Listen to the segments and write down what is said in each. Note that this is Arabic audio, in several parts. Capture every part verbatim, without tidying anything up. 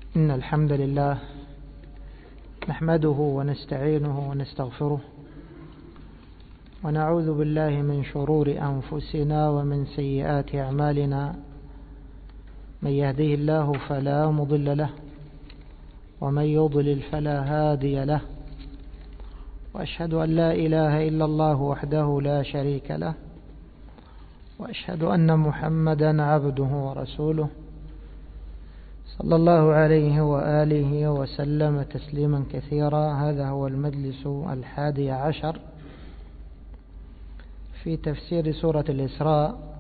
إن الحمد لله نحمده ونستعينه ونستغفره ونعوذ بالله من شرور أنفسنا ومن سيئات أعمالنا. من يهده الله فلا مضل له ومن يضلل فلا هادي له، وأشهد أن لا إله إلا الله وحده لا شريك له، وأشهد أن محمدا عبده ورسوله صلى الله عليه وآله وسلم تسليما كثيرا. هذا هو المجلس الحادي عشر في تفسير سورة الإسراء.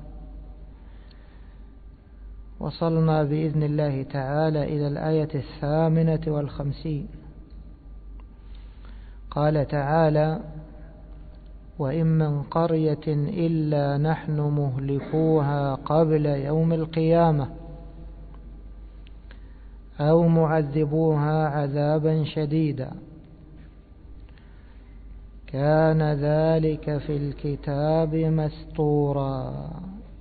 وصلنا بإذن الله تعالى إلى الآية الثامنة والخمسين. قال تعالى: وإن من قرية إلا نحن مهلكوها قبل يوم القيامة أو معذبوها عذابا شديدا كان ذلك في الكتاب مسطورا.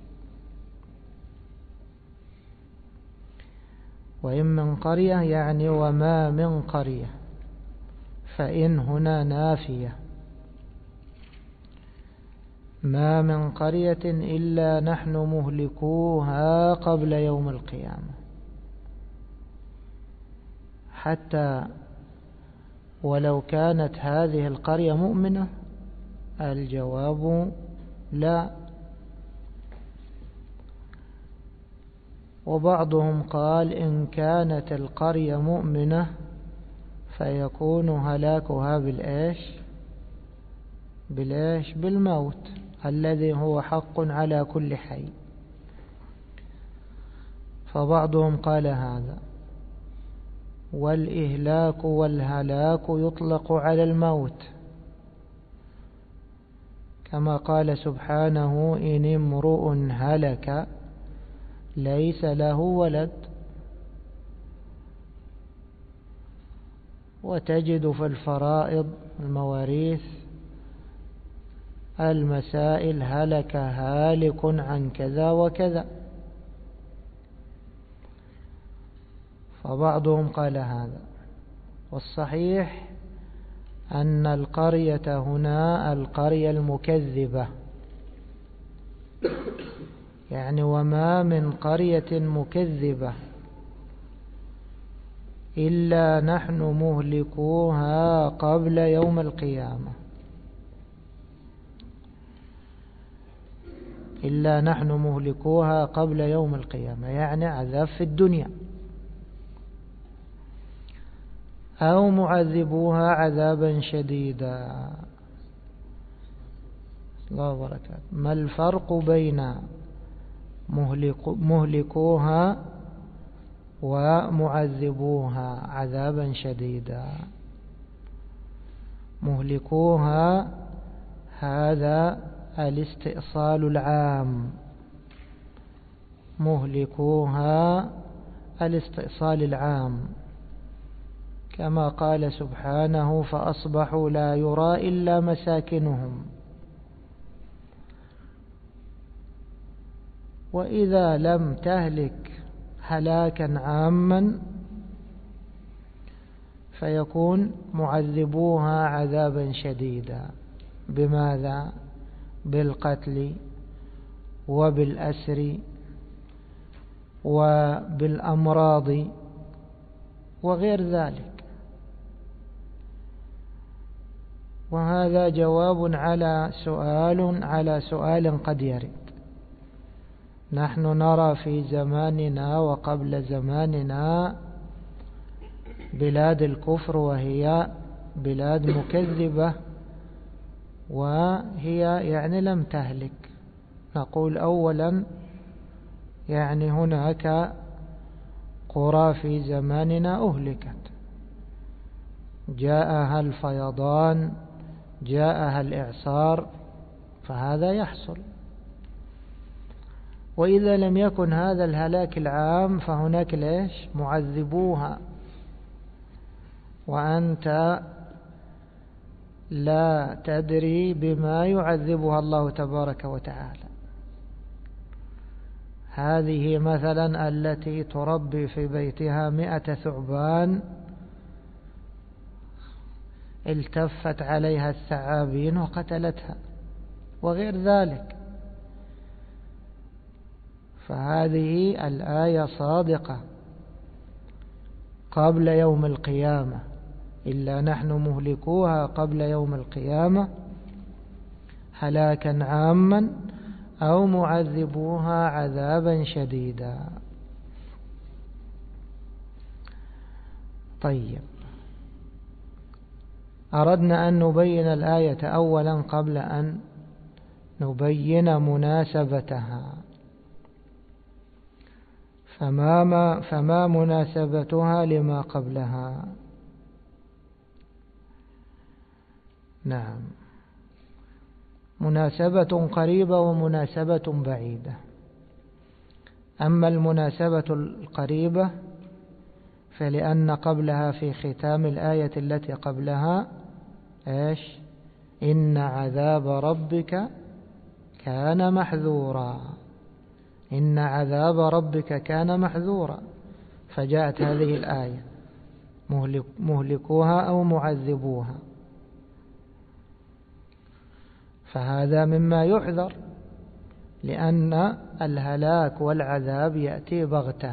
وإن من قرية يعني وما من قرية، فإن هنا نافية. ما من قرية إلا نحن مهلكوها قبل يوم القيامة، حتى ولو كانت هذه القرية مؤمنة الجواب لا. وبعضهم قال إن كانت القرية مؤمنة فيكون هلاكها بالإيش بالإيش بالموت الذي هو حق على كل حي. فبعضهم قال هذا. والإهلاك والهلاك يطلق على الموت، كما قال سبحانه: إن امرؤ هلك ليس له ولد. وتجد في الفرائض المواريث المسائل: هلك هالك عن كذا وكذا. فبعضهم قال هذا. والصحيح أن القرية هنا القرية المكذبة، يعني وما من قرية مكذبة إلا نحن مهلكوها قبل يوم القيامة. إلا نحن مهلكوها قبل يوم القيامة يعني عذاب في الدنيا، أو معذبوها عذابا شديدا. الله وبركاته. ما الفرق بين مهلكوها ومعذبوها عذابا شديدا؟ مهلكوها هذا الاستئصال العام، مهلكوها الاستئصال العام، كما قال سبحانه: فأصبحوا لا يرى إلا مساكنهم. وإذا لم تهلك هلاكا عاما فيكون معذبوها عذابا شديدا. بماذا؟ بالقتل وبالأسر وبالأمراض وغير ذلك. وهذا جواب على سؤال على سؤال قد يرد. نحن نرى في زماننا وقبل زماننا بلاد الكفر وهي بلاد مكذبة، وهي يعني لم تهلك. نقول أولا يعني هناك قرى في زماننا أهلكت، جاءها الفيضان، جاءها الإعصار، فهذا يحصل. وإذا لم يكن هذا الهلاك العام فهناك ليش معذبوها، وأنت لا تدري بما يعذبها الله تبارك وتعالى. هذه مثلا التي تربي في بيتها مئة ثعبان التفت عليها الثعابين وقتلتها وغير ذلك. فهذه الآية صادقة قبل يوم القيامة، إلا نحن مهلكوها قبل يوم القيامة هلاكا عاما أو معذبوها عذابا شديدا. طيب، أردنا أن نبين الآية أولا قبل أن نبين مناسبتها. فما, ما فما مناسبتها لما قبلها؟ نعم، مناسبة قريبة ومناسبة بعيدة. أما المناسبة القريبة فلأن قبلها في ختام الآية التي قبلها إيش؟ إن عذاب ربك كان محذورا. إن عذاب ربك كان محذورا، فجاءت هذه الآية مهلك مهلكوها أو معذبوها، فهذا مما يحذر، لأن الهلاك والعذاب يأتي بغتة.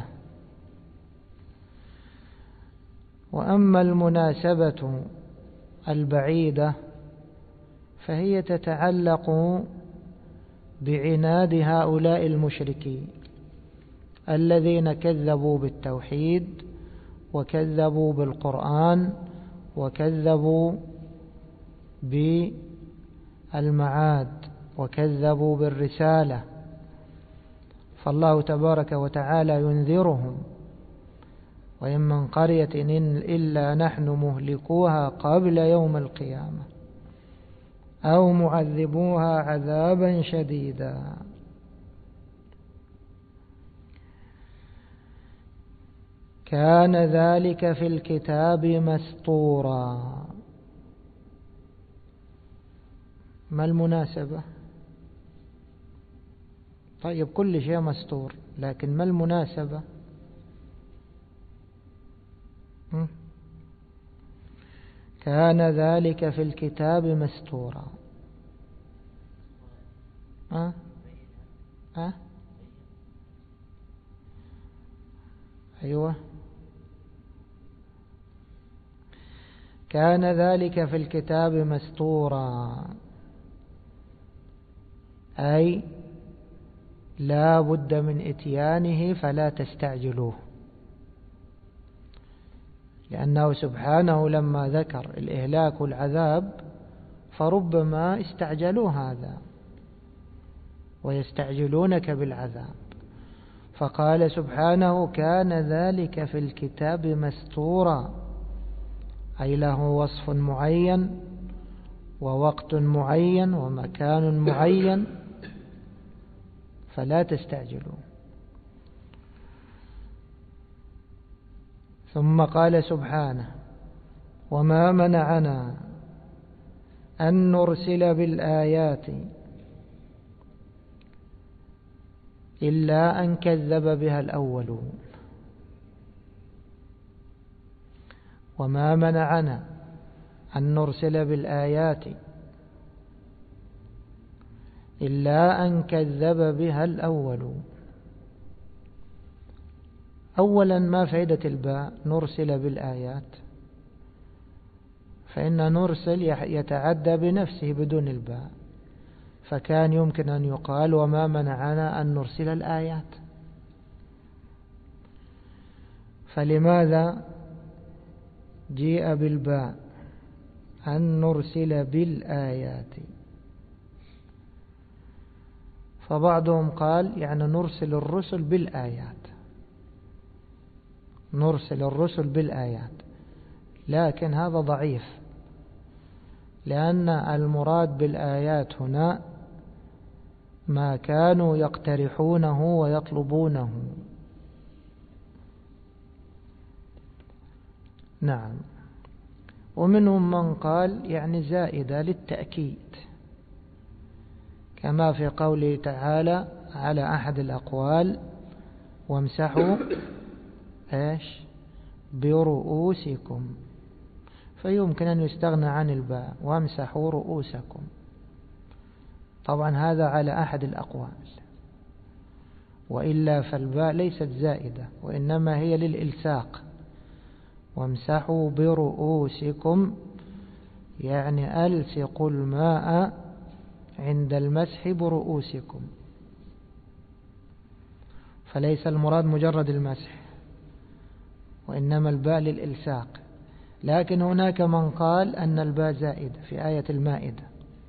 وأما المناسبة البعيدة فهي تتعلق بعناد هؤلاء المشركين الذين كذبوا بالتوحيد وكذبوا بالقرآن وكذبوا بالمعاد وكذبوا بالرسالة. فالله تبارك وتعالى ينذرهم: وإن من قرية إلا نحن مهلكوها قبل يوم القيامة أو معذبوها عذابا شديدا. كان ذلك في الكتاب مسطورا. ما المناسبة؟ طيب، كل شيء مسطور، لكن ما المناسبة؟ كان ذلك في الكتاب مسطورا. أه؟ أه؟ أيوة، كان ذلك في الكتاب مسطورا، أي لا بد من إتيانه فلا تستعجلوه، لأنه سبحانه لما ذكر الإهلاك والعذاب فربما استعجلوا هذا ويستعجلونك بالعذاب، فقال سبحانه: كان ذلك في الكتاب مسطورا، أي له وصف معين ووقت معين ومكان معين، فلا تستعجلوا. ثم قال سبحانه: وما منعنا أن نرسل بالآيات إلا أن كذب بها الأولون. وما منعنا أن نرسل بالآيات إلا أن كذب بها الأولون. أولا، ما فائدة الباء نرسل بالآيات؟ فإن نرسل يتعدى بنفسه بدون الباء، فكان يمكن أن يقال: وما منعنا أن نرسل الآيات. فلماذا جيء بالباء؟ أن نرسل بالآيات. فبعضهم قال يعني نرسل الرسل بالآيات، نرسل الرسل بالآيات، لكن هذا ضعيف، لأن المراد بالآيات هنا ما كانوا يقترحونه ويطلبونه. نعم. ومنهم من قال يعني زائدة للتأكيد، كما في قوله تعالى: على أحد الأقوال وامسحوا إيش برؤوسكم، فيمكن أن يستغنى عن الباء وامسحوا رؤوسكم. طبعا هذا على أحد الأقوال، وإلا فالباء ليست زائدة وإنما هي للإلساق. وامسحوا برؤوسكم يعني ألصقوا الماء عند المسح برؤوسكم، فليس المراد مجرد المسح وإنما الباء للإلساق. لكن هناك من قال أن الباء زائدة في آية المائدة،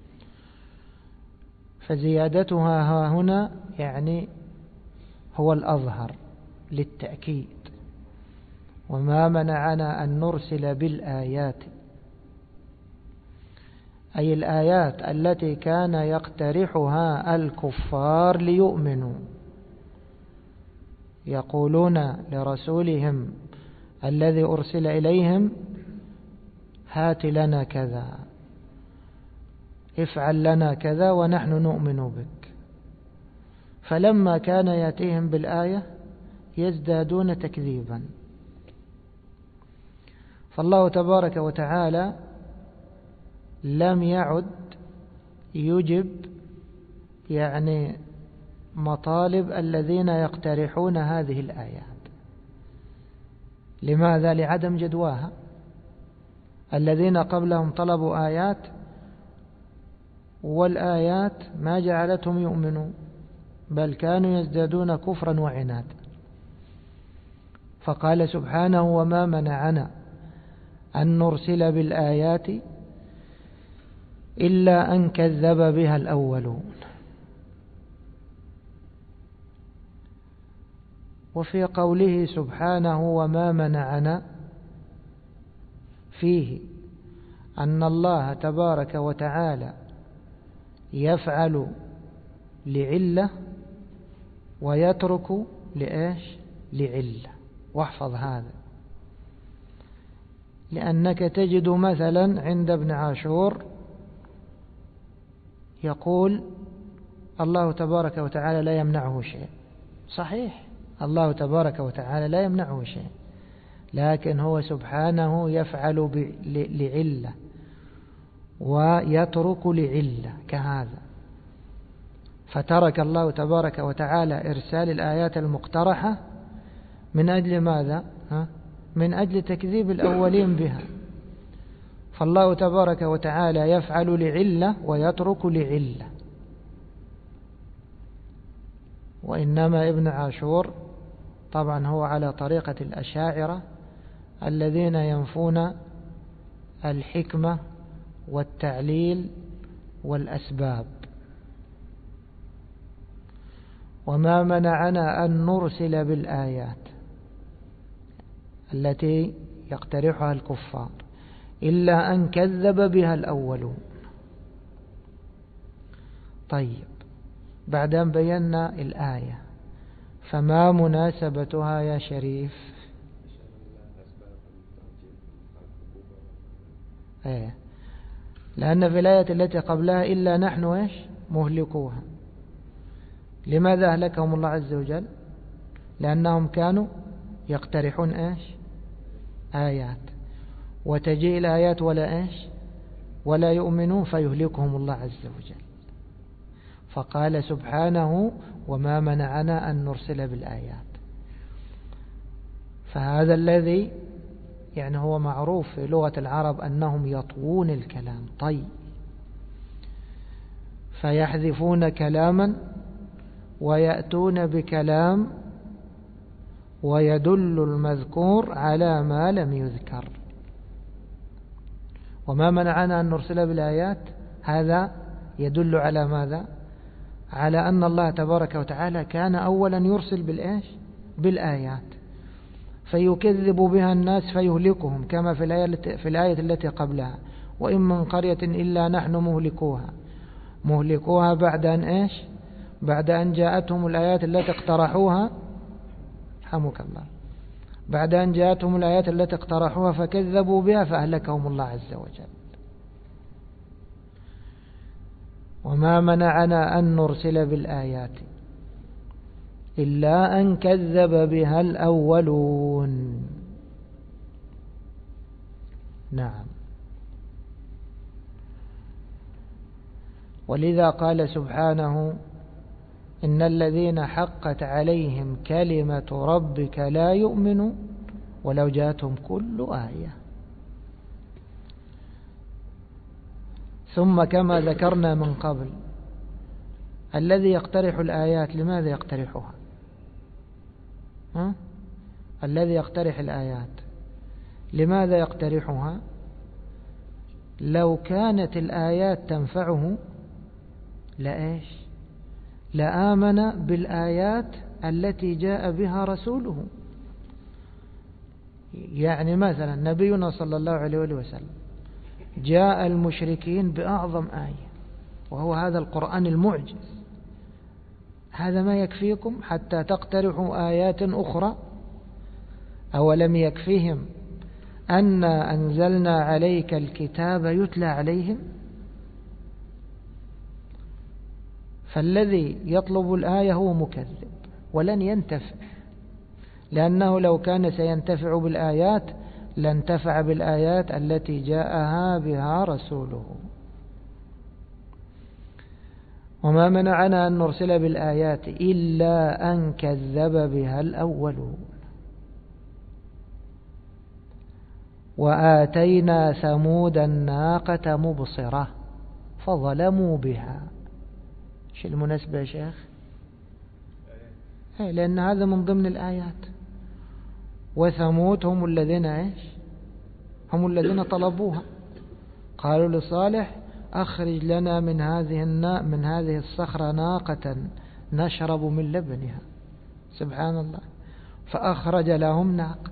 فزيادتها ها هنا يعني هو الأظهر للتأكيد. وما منعنا أن نرسل بالآيات، أي الآيات التي كان يقترحها الكفار ليؤمنوا، يقولون لرسولهم الذي أرسل إليهم هات لنا كذا، افعل لنا كذا ونحن نؤمن بك. فلما كان يأتيهم بالآية يزدادون تكذيبا. فالله تبارك وتعالى لم يعد يجب يعني مطالب الذين يقترحون هذه الآيات. لماذا؟ لعدم جدواها. الذين قبلهم طلبوا آيات والآيات ما جعلتهم يؤمنوا، بل كانوا يزدادون كفرا وعنادا. فقال سبحانه وما منعنا أن نرسل بالآيات إلا أن كذب بها الأولون. وفي قوله سبحانه وما منعنا فيه أن الله تبارك وتعالى يفعل لعلة ويترك لإيش؟ لعلة. واحفظ هذا، لأنك تجد مثلا عند ابن عاشور يقول الله تبارك وتعالى لا يمنعه شيء. صحيح، الله تبارك وتعالى لا يمنعه شيء، لكن هو سبحانه يفعل لعلة ويترك لعلة كهذا. فترك الله تبارك وتعالى إرسال الآيات المقترحة من أجل ماذا؟ ها؟ من أجل تكذيب الأولين بها. فالله تبارك وتعالى يفعل لعلة ويترك لعلة. وإنما ابن عاشور طبعا هو على طريقة الأشاعرة الذين ينفون الحكمة والتعليل والأسباب. وما منعنا أن نرسل بالآيات التي يقترحها الكفار إلا أن كذب بها الأولون. طيب، بعد أن بينا الآية فما مناسبتها يا شريف؟ ايه، لأن في الآية التي قبلها إلا نحن إيش مهلكوها. لماذا أهلكهم الله عز وجل؟ لأنهم كانوا يقترحون إيش؟ آيات، وتجيء الآيات ولا إيش؟ ولا يؤمنون فيهلكهم الله عز وجل. فقال سبحانه وما منعنا أن نرسل بالآيات. فهذا الذي يعني هو معروف في لغة العرب أنهم يطوون الكلام طي، فيحذفون كلاما ويأتون بكلام ويدل المذكور على ما لم يذكر. وما منعنا أن نرسل بالآيات هذا يدل على ماذا؟ على أن الله تبارك وتعالى كان أولا يرسل بالإيش؟ بالآيات، فيكذب بها الناس فيهلكهم كما في الآية, في الآية التي قبلها وإن من قرية إلا نحن مهلكوها. مهلكوها بعد أن إيش؟ بعد أن جاءتهم الآيات التي اقترحوها، حمك الله، بعد أن جاءتهم الآيات التي اقترحوها فكذبوا بها فأهلكهم الله عز وجل. وما منعنا أن نرسل بالآيات إلا أن كذب بها الأولون. نعم. ولذا قال سبحانه إن الذين حقت عليهم كلمة ربك لا يؤمنوا ولو جاءتهم كل آية. ثم كما ذكرنا من قبل الذي يقترح الآيات لماذا يقترحها؟ ها؟ الذي يقترح الآيات لماذا يقترحها؟ لو كانت الآيات تنفعه لإيش؟ لآمن بالآيات التي جاء بها رسوله. يعني مثلا نبينا صلى الله عليه وسلم جاء المشركين بأعظم آية وهو هذا القرآن المعجز. هذا ما يكفيكم حتى تقترحوا آيات أخرى؟ أولم يكفيهم أن أنزلنا عليك الكتاب يتلى عليهم؟ فالذي يطلب الآية هو مكذب ولن ينتفع، لأنه لو كان سينتفع بالآيات لانتفع بالآيات التي جاءها بها رسوله. وما منعنا أن نرسل بالآيات إلا أن كذب بها الأولون. وآتينا ثمود الناقة مبصرة فظلموا بها. شو المناسبة يا شيخ؟ لأن هذا من ضمن الآيات. وثمود هم الذين إيش؟ هم الذين طلبوها. قالوا لصالح أخرج لنا من هذه النا من هذه الصخرة ناقة نشرب من لبنها. سبحان الله. فأخرج لهم ناقة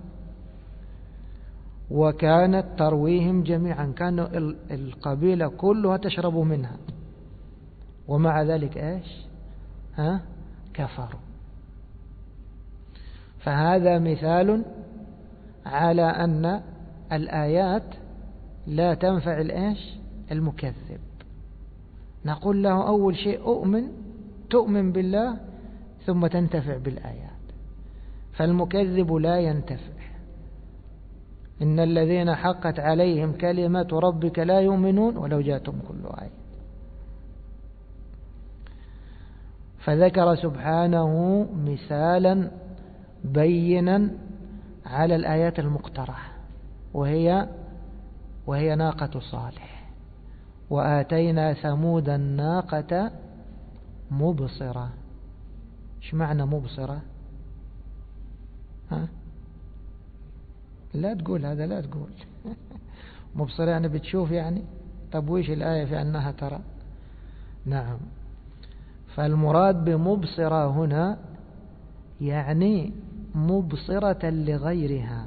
وكانت ترويهم جميعا، كانوا القبيلة كلها تشرب منها، ومع ذلك إيش؟ ها؟ كفروا. فهذا مثال على أن الآيات لا تنفع الإيش؟ المكذب. نقول له أول شيء أؤمن، تؤمن بالله ثم تنتفع بالآيات. فالمكذب لا ينتفع. إن الذين حقت عليهم كلمة ربك لا يؤمنون ولو جاءتهم كل آية. فذكر سبحانه مثالا بينا على الآيات المقترحة، وهي وهي ناقة صالح. وآتينا ثمود الناقة مبصرة. ايش معنى مبصرة؟ ها؟ لا تقول هذا، لا تقول مبصرة يعني بتشوف يعني. طب ويش الآية في أنها ترى؟ نعم. فالمراد بمبصرة هنا يعني مبصرة لغيرها.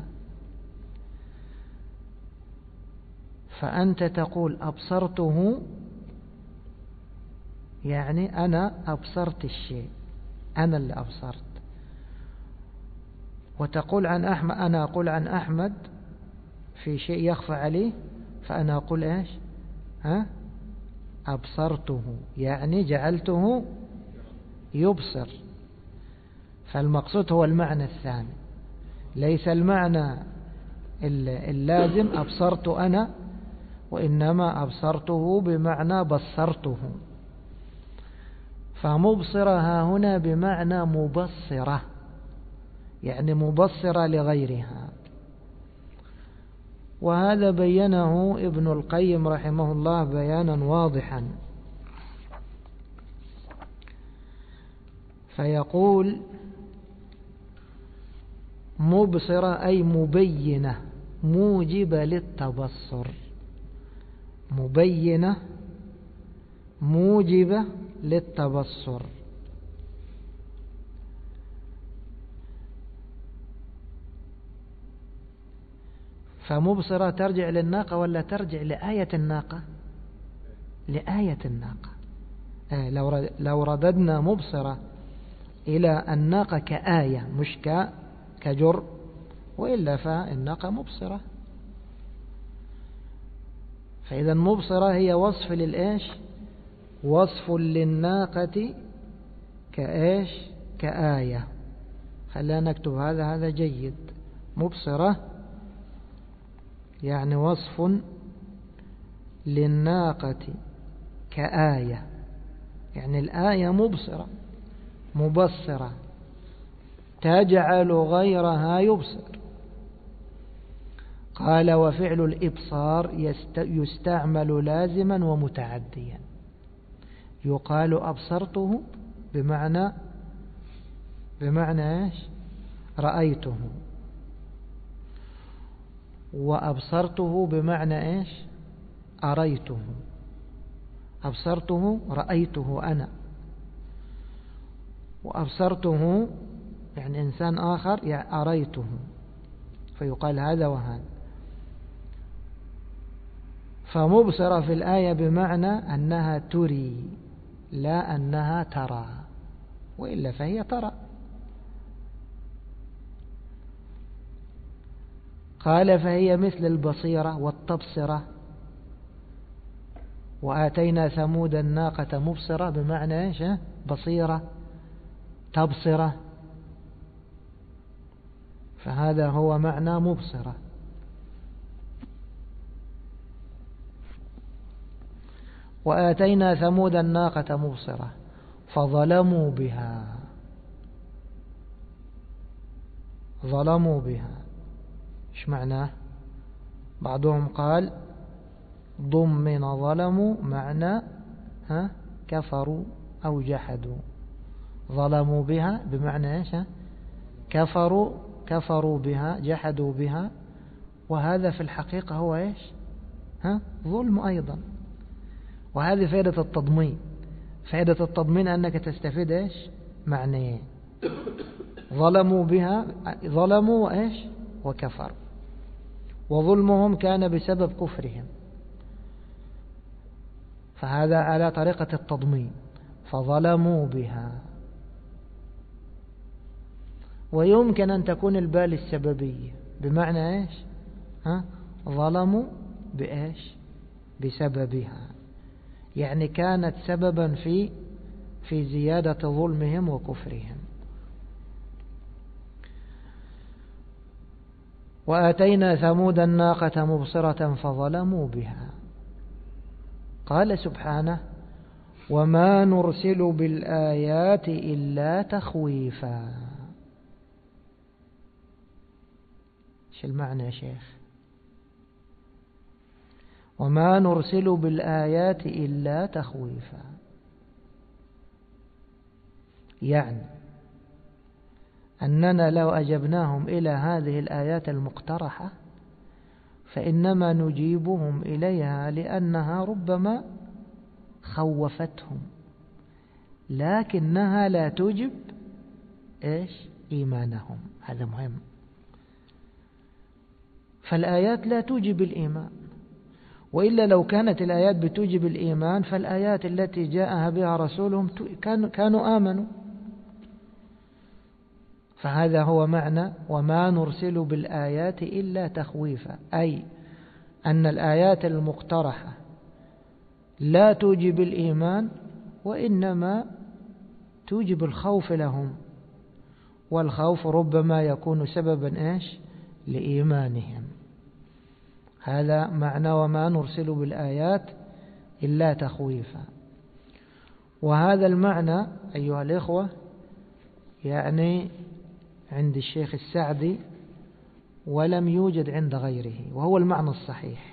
فأنت تقول أبصرته، يعني أنا أبصرت الشيء، أنا اللي أبصرت. وتقول عن أحمد، أنا أقول عن أحمد في شيء يخفى عليه، فأنا أقول إيش؟ ها؟ أبصرته، يعني جعلته يبصر. فالمقصود هو المعنى الثاني، ليس المعنى اللازم أبصرت أنا، وإنما أبصرته بمعنى بصرته. فمبصرها هنا بمعنى مبصرة، يعني مبصرة لغيرها. وهذا بينه ابن القيم رحمه الله بيانا واضحا، فيقول مبصرة أي مبينة موجبة للتبصر. مبينة موجبة للتبصر. فمبصرة ترجع للناقة ولا ترجع لآية الناقة؟ لآية الناقة. لو رددنا مبصرة إلى الناقة كآية مش كجر، وإلا فالناقة مبصرة. فإذا مبصرة هي وصف للإيش؟ وصف للناقة كإيش؟ كآية. خلينا نكتب هذا هذا جيد. مبصرة يعني وصف للناقة كآية، يعني الآية مبصرة مبصرة تجعل غيرها يبصر. قال وفعل الإبصار يستعمل لازما ومتعديا. يقال أبصرته بمعنى بمعنى إيش؟ رأيته. وأبصرته بمعنى إيش؟ أريته. أبصرته رأيته أنا، وأبصرته يعني إنسان آخر يعني أريته، فيقال هذا وهذا. فمبصرة في الآية بمعنى أنها تري لا أنها ترى، وإلا فهي ترى. قال فهي مثل البصيرة والتبصرة. وآتينا ثمود الناقة مبصرة بمعنى إيش؟ بصيرة تبصرة، فهذا هو معنى مبصرة. وآتينا ثمود الناقة مبصرة فظلموا بها. ظلموا بها إيش معناه؟ بعضهم قال ضمن ظلموا معنى ها كفروا أو جحدوا. ظلموا بها بمعنى إيش؟ كفروا كفروا بها جحدوا بها. وهذا في الحقيقة هو إيش؟ ها ظلم أيضا. وهذه فائدة التضمين. فائدة التضمين أنك تستفيد إيش؟ معنيين. ظلموا بها ظلموا وإيش؟ وكفروا. وظلمهم كان بسبب كفرهم، فهذا على طريقة التضمين. فظلموا بها. ويمكن أن تكون البال السببية بمعنى إيش؟ ها ظلموا بإيش؟ بسببها، يعني كانت سببا في في زيادة ظلمهم وكفرهم. وآتينا ثمود الناقة مبصرة فظلموا بها. قال سبحانه وما نرسل بالآيات إلا تخويفا. ايش المعنى يا شيخ؟ وما نرسل بالآيات إلا تخويفا، يعني أننا لو أجبناهم إلى هذه الآيات المقترحة فإنما نجيبهم إليها لأنها ربما خوفتهم، لكنها لا توجب إيش؟ إيمانهم. هذا مهم. فالآيات لا توجب الإيمان، وإلا لو كانت الآيات بتوجب الإيمان فالآيات التي جاءها بها رسولهم كانوا آمنوا. فهذا هو معنى وما نرسل بالآيات إلا تخويفا، أي أن الآيات المقترحة لا توجب الإيمان وإنما توجب الخوف لهم، والخوف ربما يكون سببا إيش؟ لإيمانهم. هذا معنى وما نرسل بالآيات إلا تخويفا. وهذا المعنى أيها الإخوة يعني عند الشيخ السعدي ولم يوجد عند غيره، وهو المعنى الصحيح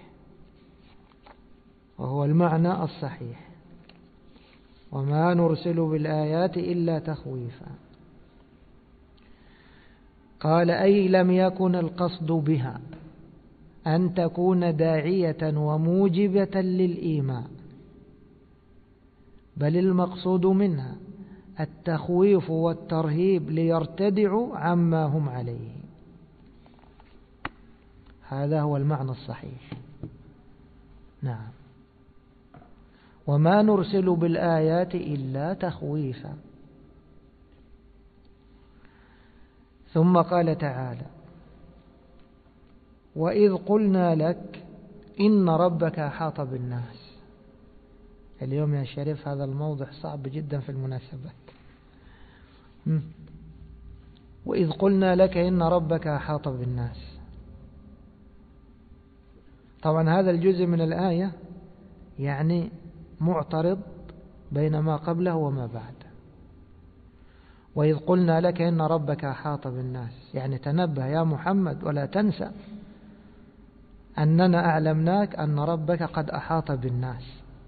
وهو المعنى الصحيح وما نرسل بالآيات إلا تخويفا. قال أي لم يكن القصد بها أن تكون داعية وموجبة للإيمان، بل المقصود منها التخويف والترهيب ليرتدعوا عما هم عليه. هذا هو المعنى الصحيح. نعم. وما نرسل بالآيات إلا تخويفا. ثم قال تعالى وإذ قلنا لك إن ربك أحاط بالناس. اليوم يا شريف هذا الموضوع صعب جدا في المناسبات. وإذ قلنا لك إن ربك أحاط بالناس. طبعا هذا الجزء من الآية يعني معترض بين ما قبله وما بعده. وإذ قلنا لك إن ربك أحاط بالناس، يعني تنبه يا محمد ولا تنسى أننا أعلمناك أن ربك قد أحاط بالناس،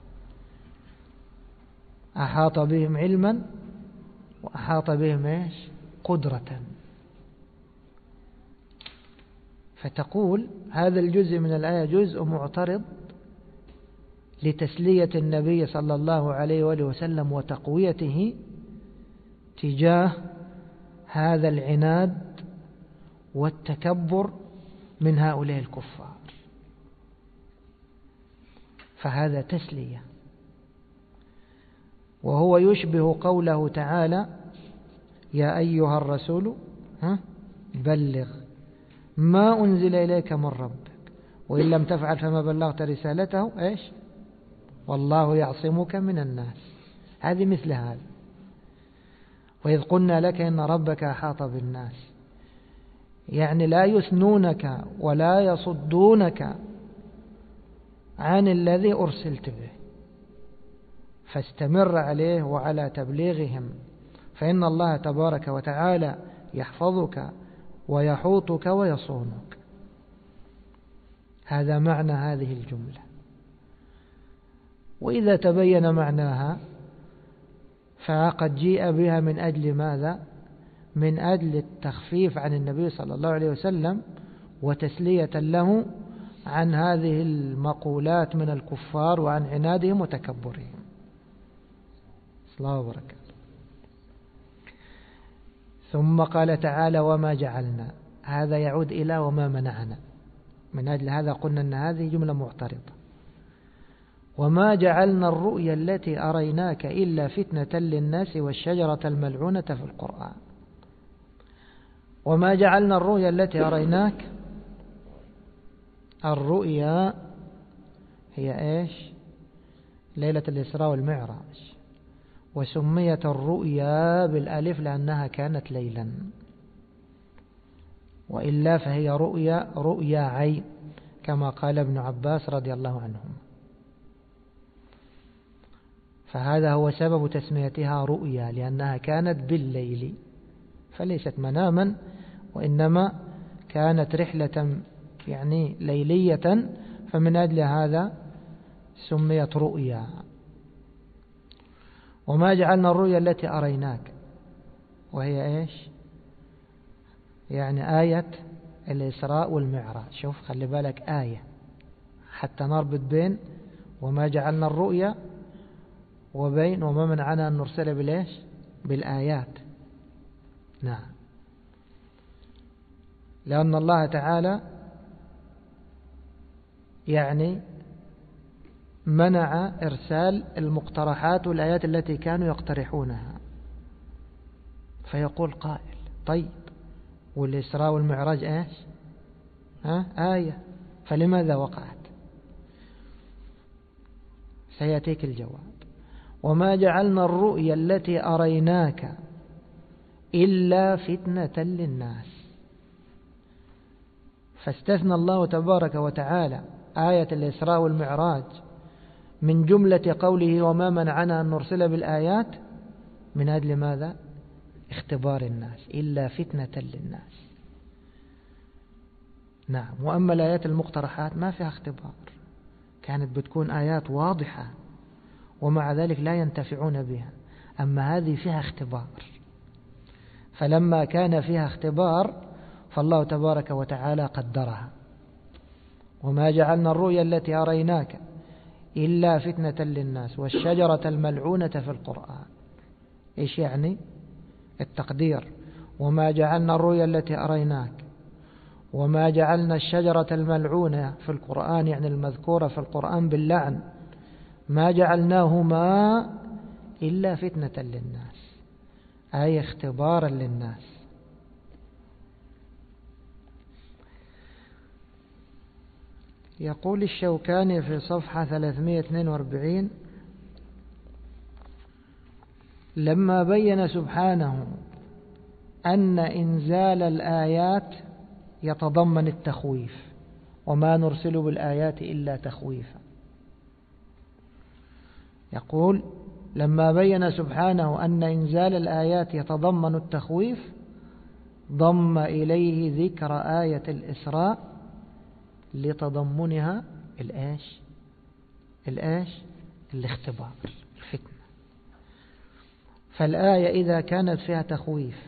أحاط بهم علما وأحاط بهم إيش؟ قدرة. فتقول هذا الجزء من الآية جزء معترض لتسلية النبي صلى الله عليه وآله وسلم وتقويته تجاه هذا العناد والتكبر من هؤلاء الكفار، فهذا تسلية. وهو يشبه قوله تعالى يا أيها الرسول ها بلغ ما أنزل إليك من ربك وإن لم تفعل فما بلغت رسالته إيش والله يعصمك من الناس. هذه مثل هذا. وإذ قلنا لك إن ربك أحاط بالناس، يعني لا يثنونك ولا يصدونك عن الذي أرسلت به، فاستمر عليه وعلى تبليغهم، فإن الله تبارك وتعالى يحفظك ويحوطك ويصونك. هذا معنى هذه الجملة. وإذا تبين معناها فقد جيء بها من أجل ماذا؟ من أجل التخفيف عن النبي صلى الله عليه وسلم وتسلية له عن هذه المقولات من الكفار وعن عنادهم وتكبرهم. الله وبركاته. ثم قال تعالى وما جعلنا، هذا يعود إلى وما منعنا، من أجل هذا قلنا أن هذه جملة معترضة. وما جعلنا الرؤيا التي أريناك إلا فتنة للناس والشجرة الملعونة في القرآن. وما جعلنا الرؤيا التي أريناك، الرؤيا هي إيش؟ ليلة الإسراء والمعراج، وسميت الرؤيا بالألف لأنها كانت ليلا، وإلا فهي رؤيا رؤيا عين كما قال ابن عباس رضي الله عنهم. فهذا هو سبب تسميتها رؤيا، لأنها كانت بالليل، فليست مناما وإنما كانت رحلة يعني ليلية، فمن أجل هذا سميت رؤيا. وما جعلنا الرؤيا التي أريناك، وهي إيش؟ يعني آية الإسراء والمعراج. شوف خلي بالك آية حتى نربط بين وما جعلنا الرؤيا وبين وما منعنا أن نرسل بالإيش؟ بالآيات. نعم، لأن الله تعالى يعني منع إرسال المقترحات والآيات التي كانوا يقترحونها. فيقول قائل طيب والإسراء والمعراج إيش؟ ها؟ آية، فلماذا وقعت؟ سيأتيك الجواب. وما جعلنا الرؤيا التي أريناك إلا فتنة للناس، فاستثنى الله تبارك وتعالى آية الإسراء والمعراج من جملة قوله وما منعنا أن نرسل بالآيات، من أجل ماذا؟ اختبار الناس، إلا فتنة للناس. نعم. وأما الآيات المقترحات ما فيها اختبار، كانت بتكون آيات واضحة ومع ذلك لا ينتفعون بها، أما هذه فيها اختبار. فلما كان فيها اختبار فالله تبارك وتعالى قدرها. وما جعلنا الرؤيا التي أريناك إلا فتنة للناس والشجرة الملعونة في القرآن. إيش يعني؟ التقدير. وما جعلنا الرؤيا التي أريناك وما جعلنا الشجرة الملعونة في القرآن، يعني المذكورة في القرآن باللعن، ما جعلناهما إلا فتنة للناس، أي اختبارا للناس. يقول الشوكاني في صفحة ثلاثمائة واثنين وأربعين لما بين سبحانه أن إنزال الآيات يتضمن التخويف، وما نرسل بالآيات إلا تخويفا. يقول لما بين سبحانه أن إنزال الآيات يتضمن التخويف ضم إليه ذكر آية الإسراء لتضمنها الآش الآش الاختبار الفتنة. فالآية إذا كانت فيها تخويف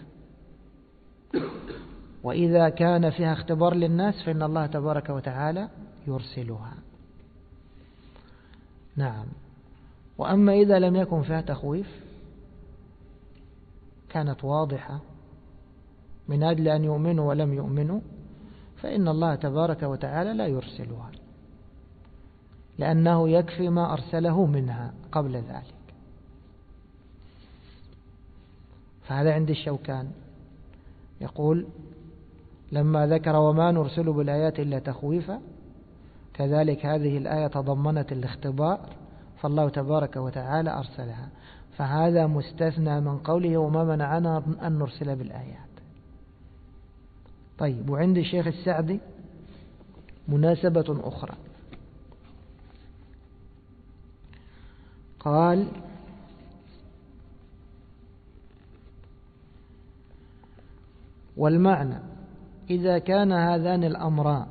وإذا كان فيها اختبار للناس فإن الله تبارك وتعالى يرسلها. نعم. وأما إذا لم يكن فيها تخويف كانت واضحة من أجل أن يؤمنوا ولم يؤمنوا فإن الله تبارك وتعالى لا يرسلها، لأنه يكفي ما أرسله منها قبل ذلك. فهذا عند الشوكان يقول لما ذكر وما نرسل بالآيات إلا تخويفا، كذلك هذه الآية تضمنت الاختبار فالله تبارك وتعالى أرسلها، فهذا مستثنى من قوله وما منعنا أن نرسل بالآيات. طيب، وعند الشيخ السعدي مناسبة أخرى، قال والمعنى إذا كان هذان الأمران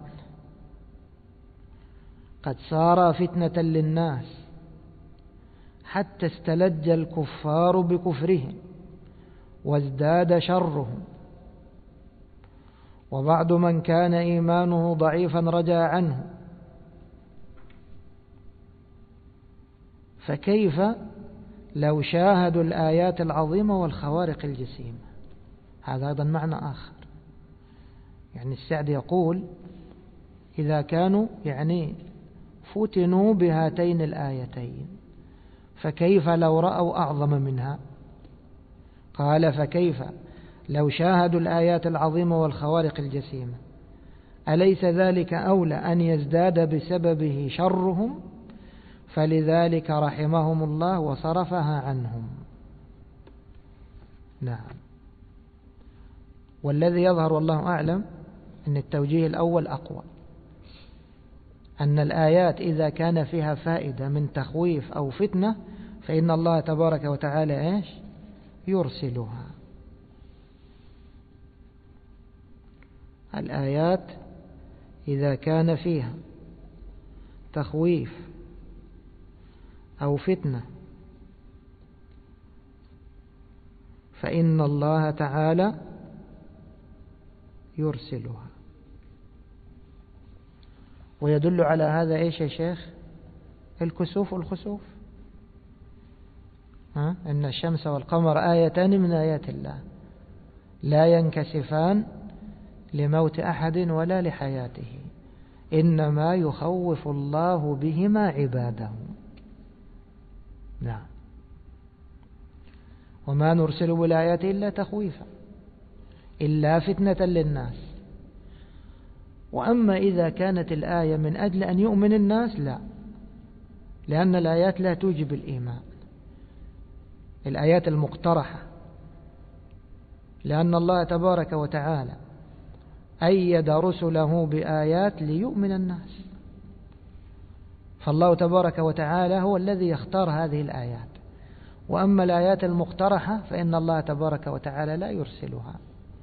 قد صارا فتنة للناس حتى استلج الكفار بكفرهم وازداد شرهم، وبعض من كان إيمانه ضعيفا رجع عنه، فكيف لو شاهدوا الآيات العظيمة والخوارق الجسيمة؟ هذا أيضا معنى آخر. يعني السعد يقول إذا كانوا يعني فتنوا بهاتين الآيتين فكيف لو رأوا أعظم منها؟ قال فكيف لو شاهدوا الآيات العظيمة والخوارق الجسيمة، أليس ذلك أولى أن يزداد بسببه شرهم؟ فلذلك رحمهم الله وصرفها عنهم. نعم. والذي يظهر والله أعلم أن التوجيه الأول أقوى، أن الآيات إذا كان فيها فائدة من تخويف أو فتنة فإن الله تبارك وتعالى إيش يرسلها. الآيات إذا كان فيها تخويف أو فتنة فإن الله تعالى يرسلها. ويدل على هذا إيش يا شيخ؟ الكسوف والخسوف، ها؟ إن الشمس والقمر آيتان من آيات الله لا ينكسفان لموت أحد ولا لحياته، إنما يخوف الله بهما عباده. نعم. وما نرسل بالآيات إلا تخويفا إلا فتنة للناس. وأما إذا كانت الآية من أجل أن يؤمن الناس لا، لأن الآيات لا توجب الإيمان، الآيات المقترحة، لأن الله تبارك وتعالى أيد رسله بآيات ليؤمن الناس، فالله تبارك وتعالى هو الذي يختار هذه الآيات. وأما الآيات المقترحة فإن الله تبارك وتعالى لا يرسلها،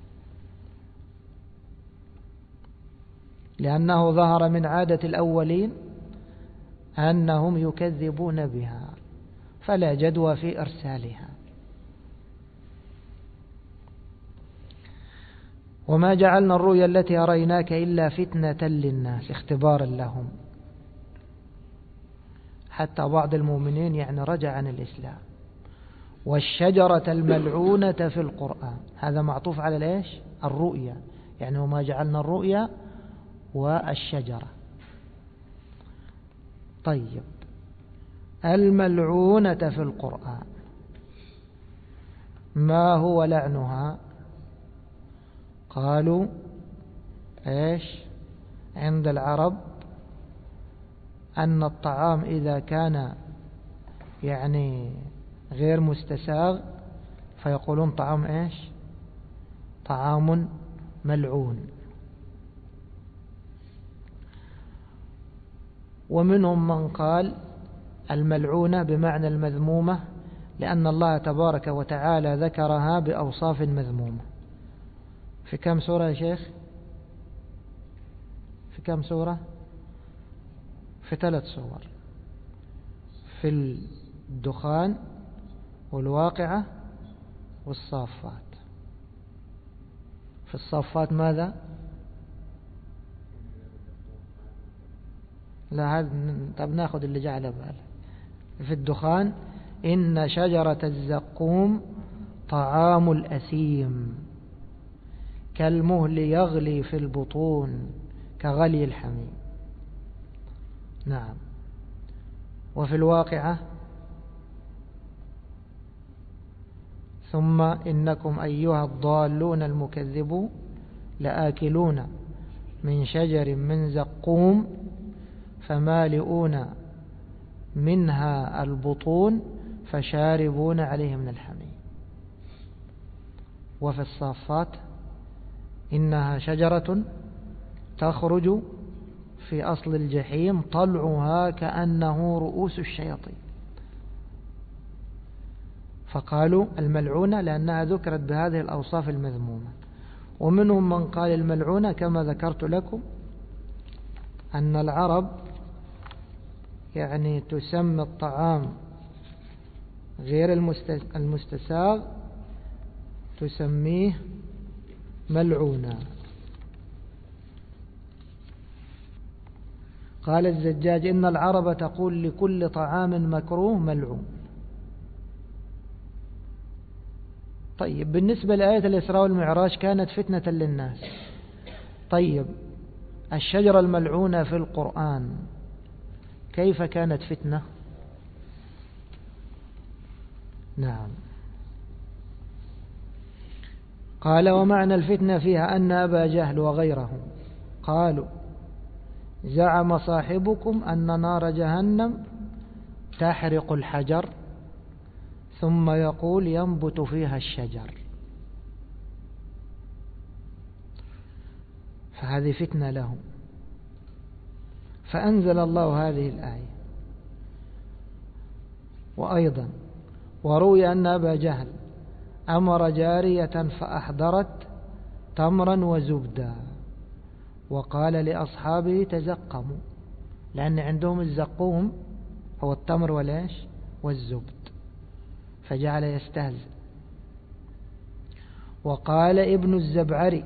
لأنه ظهر من عادة الأولين أنهم يكذبون بها فلا جدوى في إرسالها. وما جعلنا الرؤيا التي أريناك إلا فتنة للناس اختبارا لهم، حتى بعض المؤمنين يعني رجع عن الإسلام. والشجرة الملعونة في القرآن، هذا معطوف على الإيش؟ الرؤيا، يعني وما جعلنا الرؤيا والشجرة. طيب، الملعونة في القرآن ما هو لعنها؟ قالوا إيش؟ عند العرب أن الطعام إذا كان يعني غير مستساغ فيقولون طعام إيش؟ طعام ملعون. ومنهم من قال الملعونة بمعنى المذمومة، لأن الله تبارك وتعالى ذكرها بأوصاف مذمومة. في كم سورة يا شيخ؟ في كم سورة؟ في ثلاث سور، في الدخان والواقعة والصافات. في الصافات ماذا؟ لا هذا طب ناخذ اللي جاء على باله. في الدخان إن شجرة الزقوم طعام الأثيم كالمهل يغلي في البطون كغلي الحميم. نعم. وفي الواقعة ثم إنكم أيها الضالون المكذبون لآكلون من شجر من زقوم فمالئون منها البطون فشاربون عليه من الحميم. وفي الصافات إنها شجرة تخرج في أصل الجحيم طلعها كأنه رؤوس الشياطين. فقالوا الملعونة لأنها ذكرت بهذه الأوصاف المذمومة. ومنهم من قال الملعونة كما ذكرت لكم أن العرب يعني تسمي الطعام غير المستساغ تسميه ملعونا. قال الزجاج إن العرب تقول لكل طعام مكروه ملعون. طيب بالنسبة لآية الإسراء والمعراج كانت فتنة للناس. طيب الشجرة الملعونة في القرآن كيف كانت فتنة؟ نعم. قال ومعنى الفتنة فيها أن أبا جهل وغيره قالوا زعم صاحبكم أن نار جهنم تحرق الحجر ثم يقول ينبت فيها الشجر، فهذه فتنة لهم. فأنزل الله هذه الآية. وأيضا وروي أن أبا جهل أمر جارية فأحضرت تمرا وزبدا وقال لأصحابه تزقموا، لأن عندهم الزقوم هو التمر والإيش والزبد، فجعل يستهزئ. وقال ابن الزبعري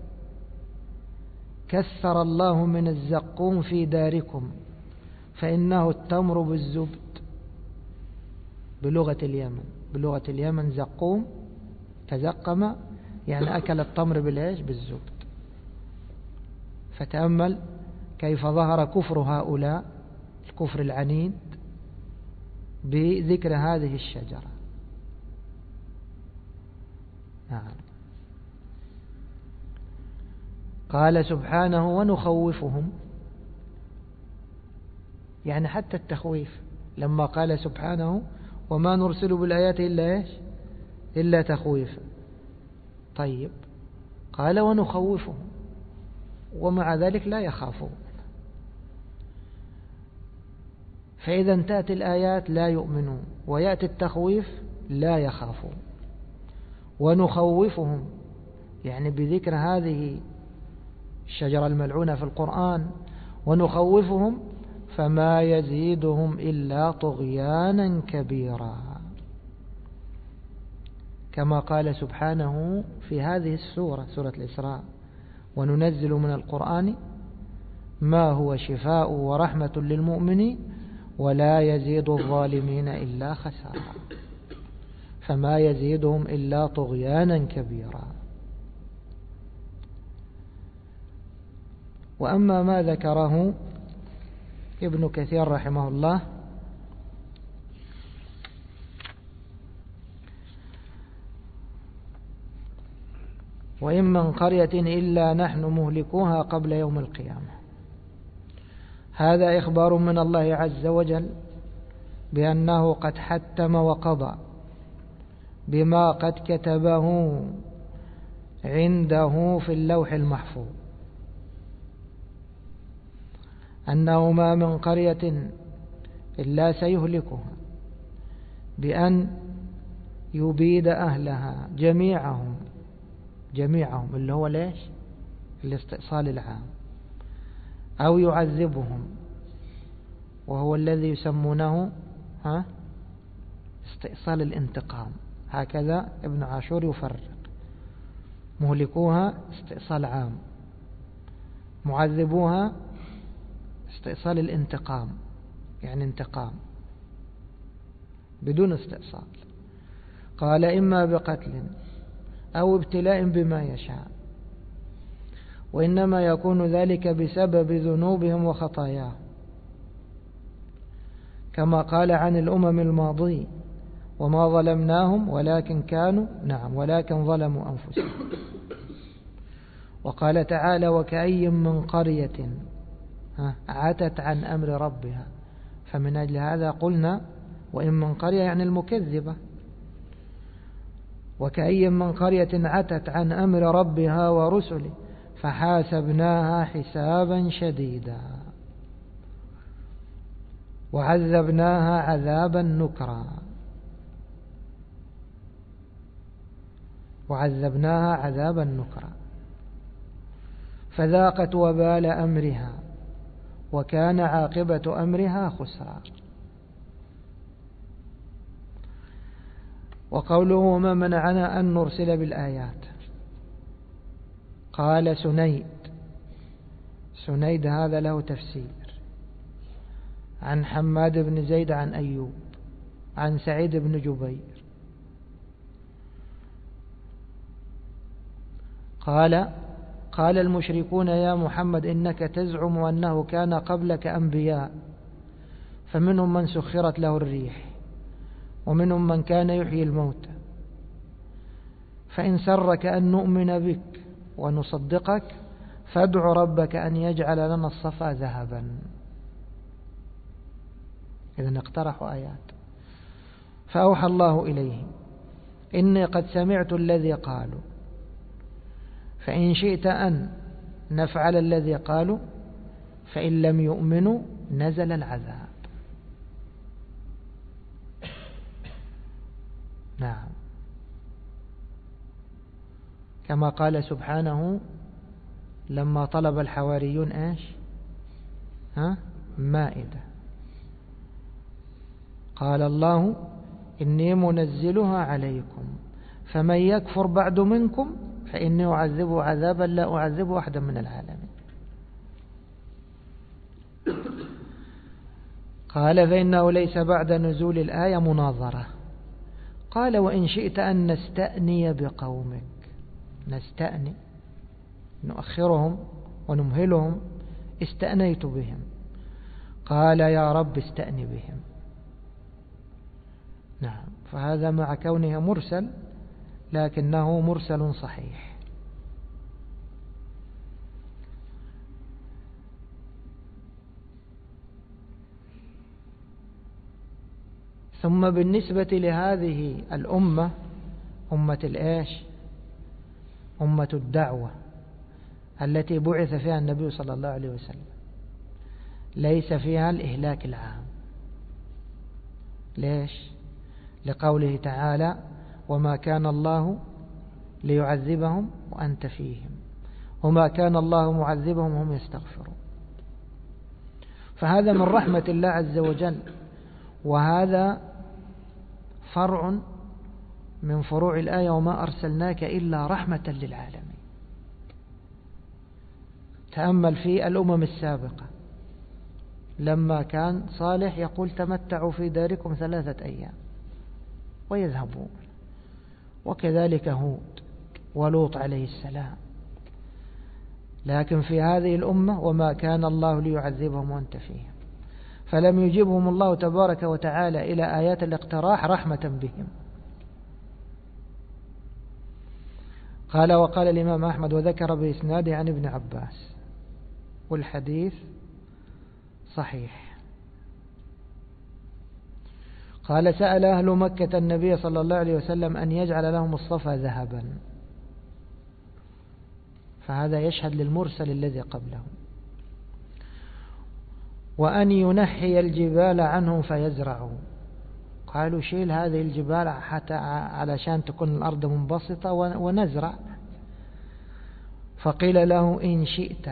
كثر الله من الزقوم في داركم فإنه التمر بالزبد. بلغة اليمن بلغة اليمن زقوم تزقم يعني أكل التمر بالإيش بالزبد. فتأمل كيف ظهر كفر هؤلاء الكفر العنيد بذكر هذه الشجرة. نعم. قال سبحانه ونخوفهم، يعني حتى التخويف لما قال سبحانه وما نرسل بالآيات إلا إيش إلا تخويفا. طيب قال ونخوفهم ومع ذلك لا يخافون. فإذا انتهت الآيات لا يؤمنون ويأتي التخويف لا يخافون. ونخوفهم يعني بذكر هذه الشجرة الملعونة في القرآن ونخوفهم فما يزيدهم إلا طغيانا كبيرا، كما قال سبحانه في هذه السورة سورة الإسراء وننزل من القرآن ما هو شفاء ورحمة للمؤمنين ولا يزيد الظالمين إلا خسارا. فما يزيدهم إلا طغيانا كبيرا. وأما ما ذكره ابن كثير رحمه الله وإن من قرية إلا نحن مهلكوها قبل يوم القيامة، هذا إخبار من الله عز وجل بأنه قد حتم وقضى بما قد كتبه عنده في اللوح المحفوظ أنه ما من قرية إلا سيهلكها بأن يبيد أهلها جميعهم جميعهم اللي هو ليش الاستئصال العام، أو يعذبهم وهو الذي يسمونه ها استئصال الانتقام. هكذا ابن عاشور يفرق: مهلكوها استئصال عام، معذبوها استئصال الانتقام، يعني انتقام بدون استئصال. قال: إما بقتل أو ابتلاء بما يشاء، وإنما يكون ذلك بسبب ذنوبهم وخطاياهم، كما قال عن الأمم الماضية: وما ظلمناهم ولكن كانوا نعم ولكن ظلموا أنفسهم. وقال تعالى: وكأي من قرية عتت عن أمر ربها. فمن أجل هذا قلنا وإن من قرية يعني المكذبة. وكأي من قرية عتت عن أمر ربها ورسله فحاسبناها حسابا شديدا وعذبناها عذابا نكرا وعذبناها عذابا نكرا فذاقت وبال أمرها وكان عاقبة أمرها خسرا. وقوله: وما منعنا أن نرسل بالآيات. قال سنيد سنيد هذا له تفسير عن حماد بن زيد عن أيوب عن سعيد بن جبير قال: قال المشركون: يا محمد إنك تزعم أنه كان قبلك أنبياء، فمنهم من سخرت له الريح ومنهم من كان يحيي الموتى، فإن سرك أن نؤمن بك ونصدقك فادع ربك أن يجعل لنا الصفا ذهبا. إذن اقترحوا آيات. فأوحى الله إليهم: إني قد سمعت الذي قالوا، فإن شئت أن نفعل الذي قالوا، فإن لم يؤمنوا نزل العذاب. نعم، كما قال سبحانه لما طلب الحواريون إيش؟ ها؟ مائدة. قال الله: إني منزلها عليكم فمن يكفر بعد منكم فإني أعذبه عذابا لا أعذبه أحدا من العالمين. قال: فإنه ليس بعد نزول الآية مناظرة. قال: وإن شئت أن نستأني بقومك، نستأني نؤخرهم ونمهلهم، استأنيت بهم. قال: يا رب استأني بهم. نعم، فهذا مع كونه مرسل لكنه مرسل صحيح. ثم بالنسبة لهذه الأمة، أمة الإيش؟ أمة الدعوة التي بعث فيها النبي صلى الله عليه وسلم، ليس فيها الإهلاك العام. ليش؟ لقوله تعالى: وما كان الله ليعذبهم وأنت فيهم وما كان الله معذبهم وهم يستغفرون. فهذا من رحمة الله عز وجل، وهذا فرع من فروع الآية: وما أرسلناك إلا رحمة للعالمين. تأمل في الأمم السابقة لما كان صالح يقول: تمتعوا في داركم ثلاثة أيام ويذهبون، وكذلك هود ولوط عليه السلام. لكن في هذه الأمة: وما كان الله ليعذبهم وأنت فيهم، فلم يجيبهم الله تبارك وتعالى إلى آيات الاقتراح رحمة بهم. قال: وقال الإمام أحمد وذكر بإسناده عن ابن عباس، والحديث صحيح. قال: سأل أهل مكة النبي صلى الله عليه وسلم أن يجعل لهم الصفا ذهبا، فهذا يشهد للمرسل الذي قبله. وأن ينحي الجبال عنهم فيزرعوا، قالوا شيل هذه الجبال حتى علشان تكون الأرض منبسطة ونزرع. فقيل له إن شئت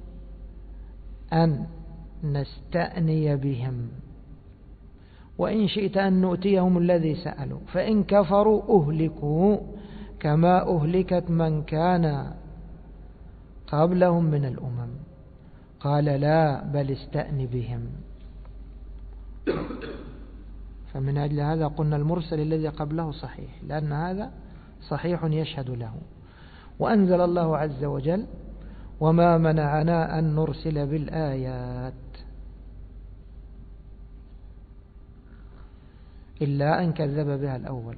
أن نستأني بهم وإن شئت أن نؤتيهم الذي سألوا، فإن كفروا أهلكوا كما أهلكت من كان قبلهم من الأمم. قال لا بل استأن بهم. فمن أجل هذا قلنا المرسل الذي قبله صحيح، لأن هذا صحيح يشهد له. وأنزل الله عز وجل وما منعنا أن نرسل بالآيات إلا أن كذب بها الأول.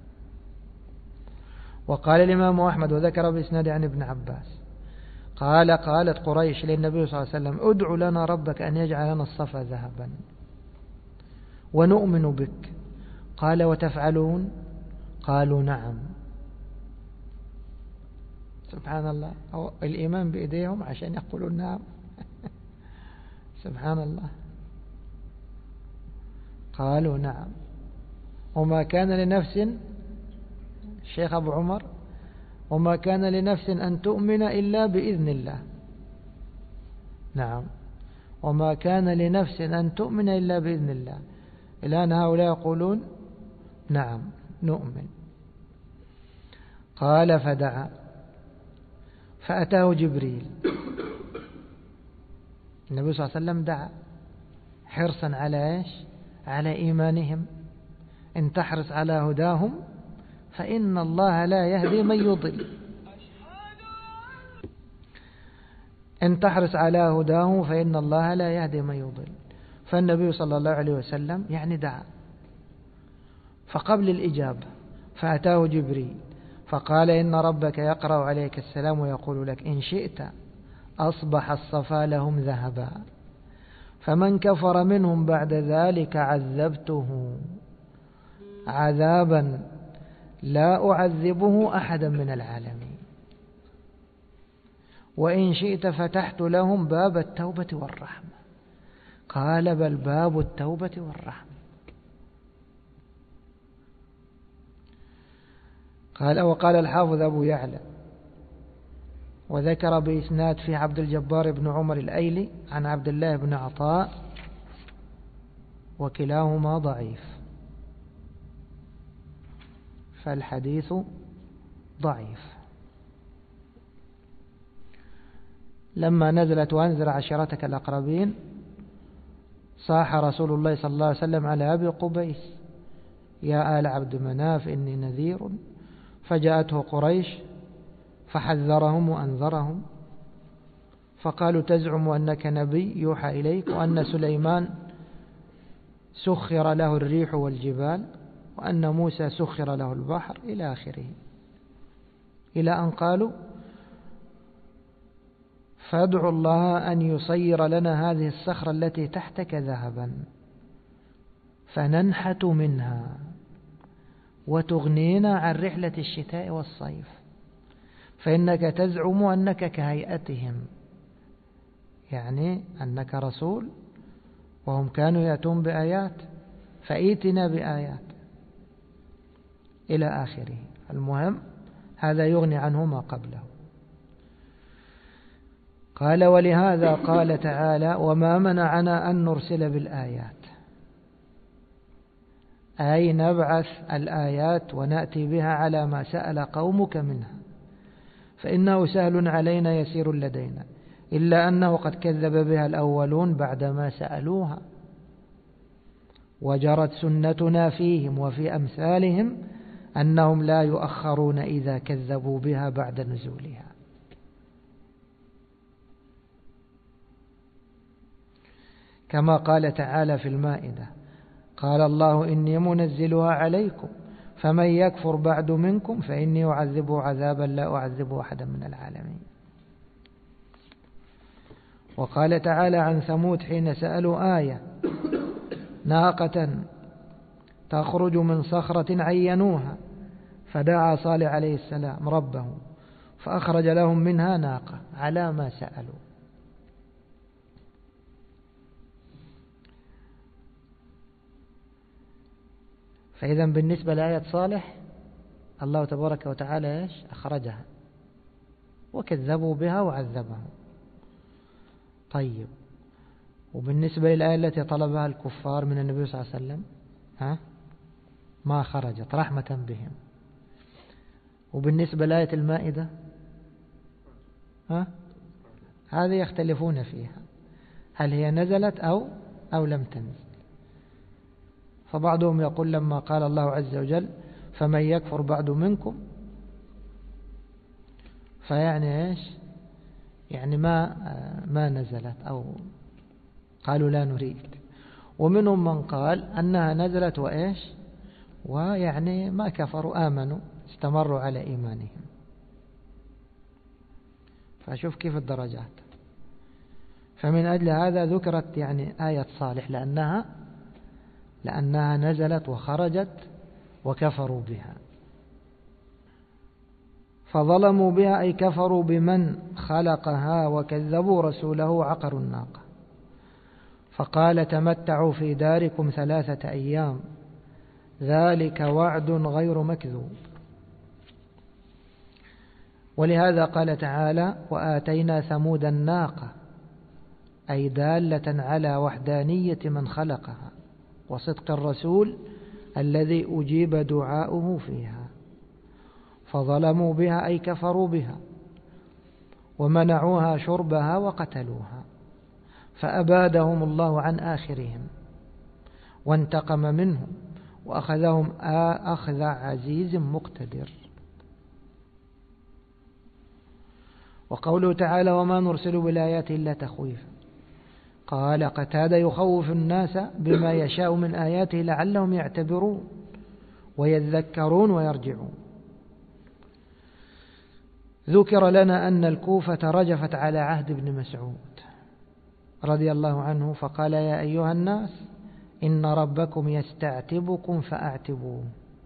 وقال الإمام أحمد وذكر بإسناد عن ابن عباس قال قالت قريش للنبي صلى الله عليه وسلم ادع لنا ربك أن يجعل لنا الصفا ذهبا ونؤمن بك. قال وتفعلون؟ قالوا نعم. سبحان الله، الإيمان بإيديهم عشان يقولوا نعم. سبحان الله. قالوا نعم. وما كان لنفس، الشيخ أبو عمر، وما كان لنفس أن تؤمن إلا بإذن الله. نعم، وما كان لنفس أن تؤمن إلا بإذن الله. الآن هؤلاء يقولون نعم نؤمن. قال فدعا فأتاه جبريل. النبي صلى الله عليه وسلم دعا حرصا على إيش؟ على إيمانهم. إن تحرص على هداهم فإن الله لا يهدي من يضل. إن تحرص على هداهم فإن الله لا يهدي من يضل. فالنبي صلى الله عليه وسلم يعني دعا. فقبل الإجابة فأتاه جبريل فقال إن ربك يقرأ عليك السلام ويقول لك إن شئت أصبح الصفا لهم ذهبا فمن كفر منهم بعد ذلك عذبته عذابا لا أعذبه أحدا من العالمين وإن شئت فتحت لهم باب التوبة والرحمة. قال بل باب التوبة والرحمة. قال وقال الحافظ أبو يعلى وذكر بإسناد في عبد الجبار بن عمر الأيلي عن عبد الله بن عطاء وكلاهما ضعيف، فالحديث ضعيف. لما نزلت وأنذر عشيرتك الأقربين صاح رسول الله صلى الله عليه وسلم على أبي قبيس يا آل عبد مناف إني نذير، فجاءته قريش فحذرهم وأنذرهم فقالوا تزعم أنك نبي يوحى إليك وأن سليمان سخر له الريح والجبال وأن موسى سخر له البحر إلى آخره، إلى أن قالوا فادعوا الله أن يصير لنا هذه الصخرة التي تحتك ذهبا فننحت منها وتغنينا عن رحلة الشتاء والصيف، فإنك تزعم أنك كهيئتهم، يعني أنك رسول وهم كانوا يأتون بآيات فأيتنا بآيات إلى آخره. المهم هذا يغني عنه ما قبله. قال ولهذا قال تعالى وما منعنا أن نرسل بالآيات، أي نبعث الآيات ونأتي بها على ما سأل قومك منها، فإنه سهل علينا يسير لدينا، إلا أنه قد كذب بها الأولون بعدما سألوها، وجرت سنتنا فيهم وفي أمثالهم أنهم لا يؤخرون إذا كذبوا بها بعد نزولها. كما قال تعالى في المائدة قال الله إني منزلها عليكم فمن يكفر بعد منكم فإني أعذبه عذابا لا أعذبه أحدا من العالمين. وقال تعالى عن ثمود حين سألوا آية ناقة تخرج من صخرة عينوها فدعا صالح عليه السلام ربه فأخرج لهم منها ناقة على ما سألوا. فإذا بالنسبة لآية صالح الله تبارك وتعالى إيش أخرجها وكذبوا بها وعذبهم. طيب، وبالنسبة للآية التي طلبها الكفار من النبي صلى الله عليه وسلم ها ما خرجت رحمة بهم. وبالنسبة لآية المائدة ها هذه يختلفون فيها، هل هي نزلت أو أو لم تنزل. فبعضهم يقول لما قال الله عز وجل فمن يكفر بعد منكم، فيعني إيش يعني ما ما نزلت أو قالوا لا نريد. ومنهم من قال أنها نزلت وإيش ويعني ما كفروا آمنوا استمروا على إيمانهم. فشوف كيف الدرجات. فمن أجل هذا ذكرت يعني آية صالح لأنها لأنها نزلت وخرجت وكفروا بها. فظلموا بها أي كفروا بمن خلقها وكذبوا رسوله وعقروا الناقة. فقال تمتعوا في داركم ثلاثة أيام ذلك وعد غير مكذوب. ولهذا قال تعالى وآتينا ثمود الناقة، أي دالة على وحدانية من خلقها وصدق الرسول الذي أجيب دعاؤه فيها. فظلموا بها أي كفروا بها ومنعوها شربها وقتلوها، فأبادهم الله عن آخرهم وانتقم منهم وأخذهم أخذ عزيز مقتدر. وقوله تعالى وما نرسل بالآيات إلا تخويفا، قال قتادة يخوف الناس بما يشاء من آياته لعلهم يعتبرون ويذكرون ويرجعون. ذكر لنا أن الكوفة رجفت على عهد ابن مسعود رضي الله عنه فقال يا أيها الناس إن ربكم يستعتبكم فأعتبوه.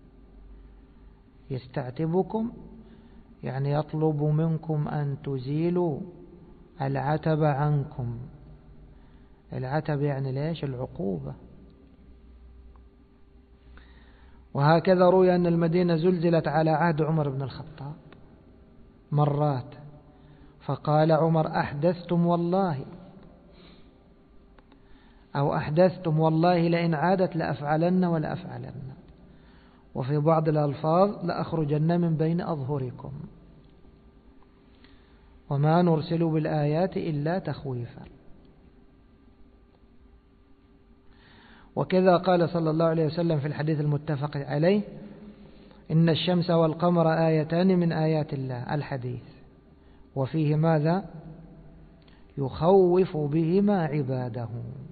يستعتبكم يعني يطلب منكم أن تزيلوا العتب عنكم. العتب يعني ليش العقوبة. وهكذا روي أن المدينة زلزلت على عهد عمر بن الخطاب مرات، فقال عمر أحدثتم والله أو أحدثتم والله لئن عادت لأفعلن ولا أفعلن، وفي بعض الألفاظ لأخرجن من بين أظهركم. وما نرسل بالآيات إلا تخويفا. وكذا قال صلى الله عليه وسلم في الحديث المتفق عليه إن الشمس والقمر آيتان من آيات الله الحديث، وفيه ماذا يخوف بهما عباده.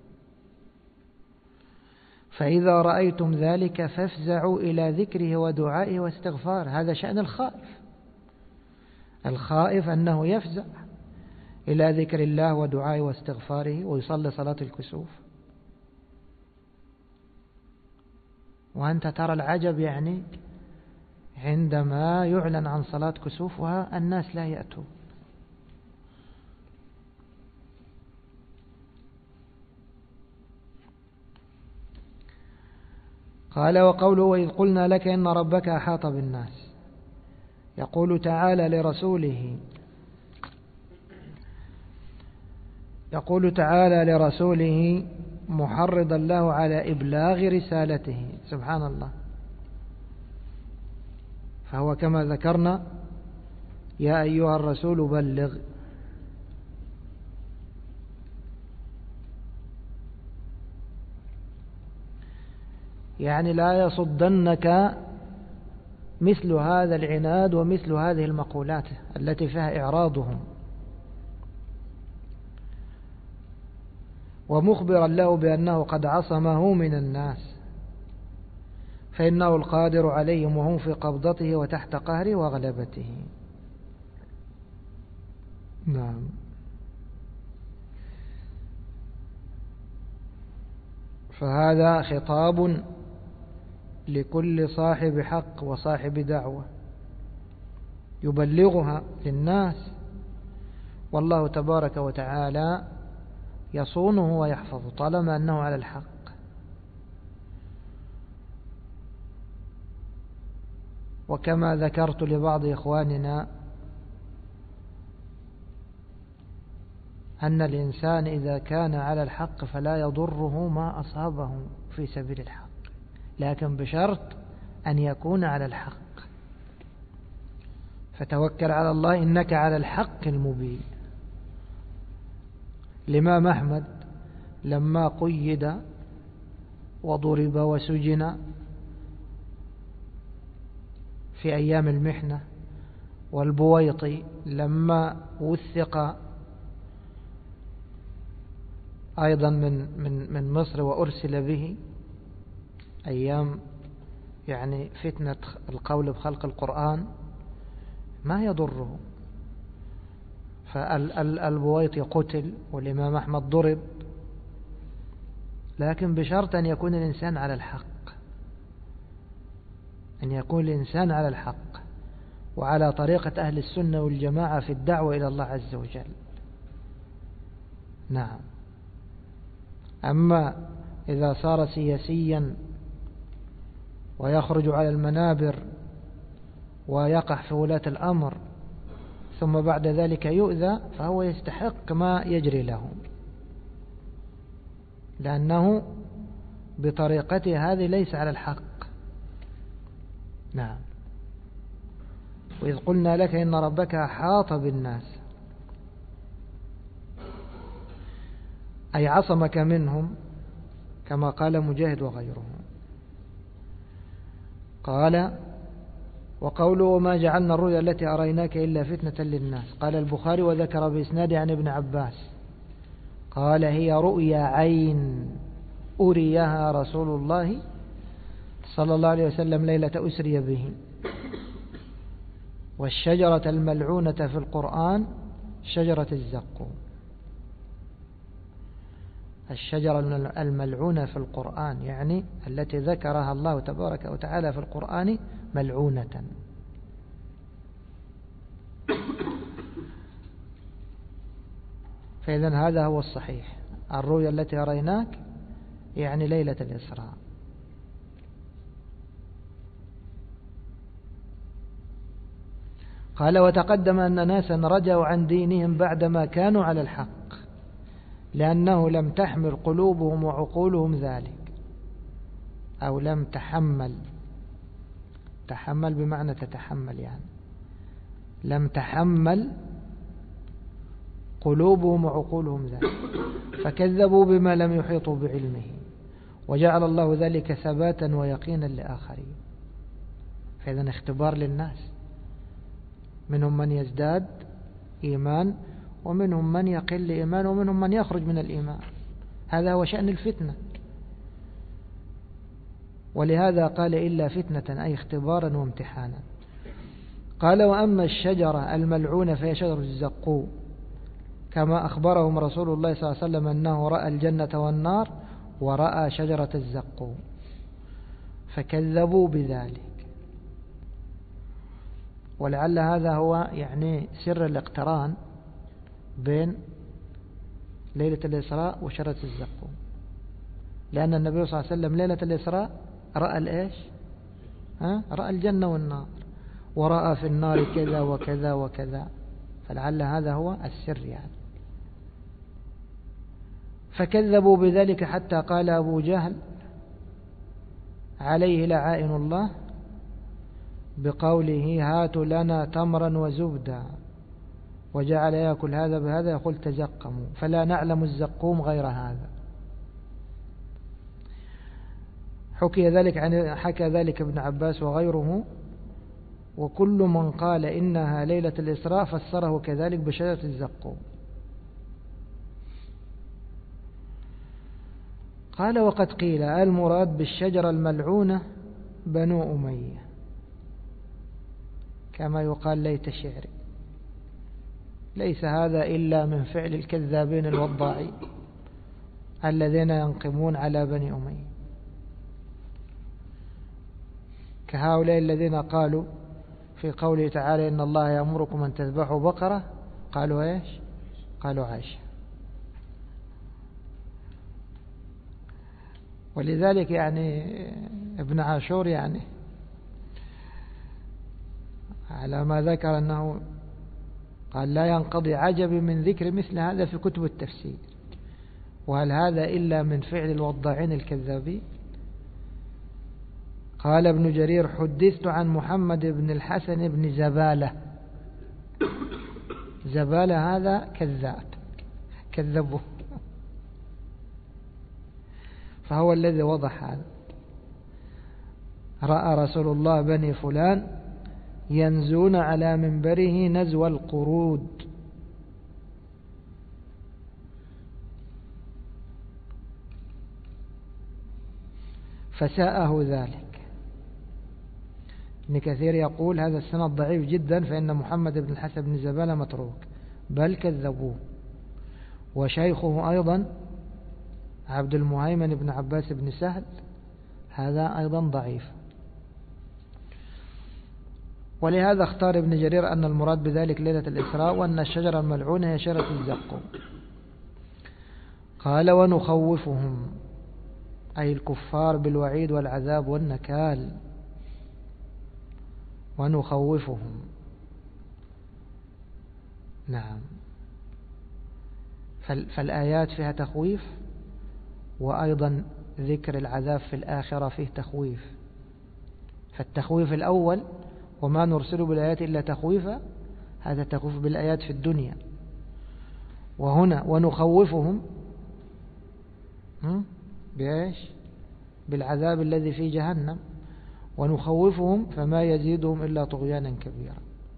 فإذا رأيتم ذلك فافزعوا إلى ذكره ودعائه واستغفار. هذا شأن الخائف. الخائف أنه يفزع إلى ذكر الله ودعائه واستغفاره ويصلي صلاة الكسوف. وأنت ترى العجب يعني عندما يعلن عن صلاة كسوف والناس لا يأتون. قال وقوله وإذ قلنا لك إن ربك أحاط بالناس. يقول تعالى لرسوله يقول تعالى لرسوله محرضا له على إبلاغ رسالته سبحان الله. فهو كما ذكرنا يا أيها الرسول بلغ. يعني لا يصدنك مثل هذا العناد ومثل هذه المقولات التي فيها إعراضهم. ومخبرا له بأنه قد عصمه من الناس فإنه القادر عليهم وهم في قبضته وتحت قهره وغلبته. نعم. فهذا خطاب لكل صاحب حق وصاحب دعوة يبلغها للناس، والله تبارك وتعالى يصونه ويحفظه طالما أنه على الحق. وكما ذكرت لبعض إخواننا أن الإنسان إذا كان على الحق فلا يضره ما أصابه في سبيل الحق، لكن بشرط أن يكون على الحق. فتوكل على الله إنك على الحق المبين. الإمام أحمد لما قيد وضرب وسجن في أيام المحنة، والبويطي لما وثق أيضا من من من مصر وأرسل به أيام يعني فتنة القول بخلق القرآن، ما يضره. فالبويطي قتل والإمام أحمد ضرب، لكن بشرط أن يكون الإنسان على الحق، أن يكون الإنسان على الحق وعلى طريقة أهل السنة والجماعة في الدعوة إلى الله عز وجل. نعم. أما إذا صار سياسيا ويخرج على المنابر ويقع في ولاة الأمر ثم بعد ذلك يؤذى، فهو يستحق ما يجري له، لأنه بطريقته هذه ليس على الحق. نعم. وإذ قلنا لك إن ربك أحاط بالناس، أي عصمك منهم كما قال مجاهد وغيره. قال: وقوله وما جعلنا الرؤيا التي أريناك إلا فتنة للناس. قال البخاري وذكر بإسناد عن ابن عباس قال: هي رؤيا عين أريها رسول الله صلى الله عليه وسلم ليلة أسري به. والشجرة الملعونة في القرآن شجرة الزقوم. الشجرة الملعونة في القرآن يعني التي ذكرها الله تبارك وتعالى في القرآن ملعونة. فإذن هذا هو الصحيح، الرؤيا التي أريناك يعني ليلة الإسراء. قال: وتقدم أن ناسا رجعوا عن دينهم بعدما كانوا على الحق، لأنه لم تحمل قلوبهم وعقولهم ذلك، أو لم تحمل. تحمل بمعنى تتحمل، يعني لم تحمل قلوبهم وعقولهم ذلك، فكذبوا بما لم يحيطوا بعلمه، وجعل الله ذلك ثباتا ويقينا لآخرين. فإذن اختبار للناس، منهم من يزداد إيمان ومنهم من يقل إيمان ومنهم من يخرج من الإيمان. هذا هو شأن الفتنة. ولهذا قال إلا فتنة، أي اختبارا وامتحانا. قال: وأما الشجرة الملعونة فهي شجرة الزقوم، كما أخبرهم رسول الله صلى الله عليه وسلم أنه رأى الجنة والنار ورأى شجرة الزقوم فكذبوا بذلك. ولعل هذا هو يعني سر الاقتران بين ليلة الإسراء وشجرة الزقوم، لأن النبي صلى الله عليه وسلم ليلة الإسراء رأى الإيش؟ ها؟ رأى الجنة والنار، ورأى في النار كذا وكذا وكذا، فلعل هذا هو السر يعني. فكذبوا بذلك حتى قال أبو جهل عليه لعائن الله بقوله: هات لنا تمرا وزبدا، وجعل يأكل هذا بهذا يقول تزقموا، فلا نعلم الزقوم غير هذا. حكي ذلك عن حكى ذلك ابن عباس وغيره، وكل من قال إنها ليلة الإسراء فسره كذلك بشجرة الزقوم. قال: وقد قيل المراد بالشجرة الملعونة بنو أمية، كما يقال ليت شعري. ليس هذا إلا من فعل الكذابين الوضاعين الذين ينقمون على بني أمية، كهؤلاء الذين قالوا في قوله تعالى إن الله يأمركم أن تذبحوا بقرة، قالوا إيش؟ قالوا عائشة. ولذلك يعني ابن عاشور يعني على ما ذكر أنه قال لا ينقضي عجبي من ذكر مثل هذا في كتب التفسير، وهل هذا إلا من فعل الوضاعين الكذابين؟ قال ابن جرير حدثت عن محمد بن الحسن بن زبالة. زبالة هذا كذاب كذبه، فهو الذي وضح هذا. رأى رسول الله بني فلان ينزون على منبره نزو القرود، فساءه ذلك. ابن كثير يقول هذا السند ضعيف جدا، فإن محمد بن الحسن بن زبالة متروك بل كذبوه. وشيخه أيضا عبد المهيمن بن عباس بن سهل هذا أيضا ضعيف. ولهذا اختار ابن جرير أن المراد بذلك ليلة الإسراء، وأن الشجرة الملعونة هي شجرة الزقوم. قال ونخوفهم أي الكفار بالوعيد والعذاب والنكال، ونخوفهم. نعم، فالآيات فيها تخويف، وأيضا ذكر العذاب في الآخرة فيه تخويف. فالتخويف الأول وما نرسل بالآيات إلا تخويفا، هذا تخويف بالآيات في الدنيا. وهنا ونخوفهم بإيش؟ بالعذاب الذي في جهنم. ونخوفهم فما يزيدهم إلا طغيانا كبيرا.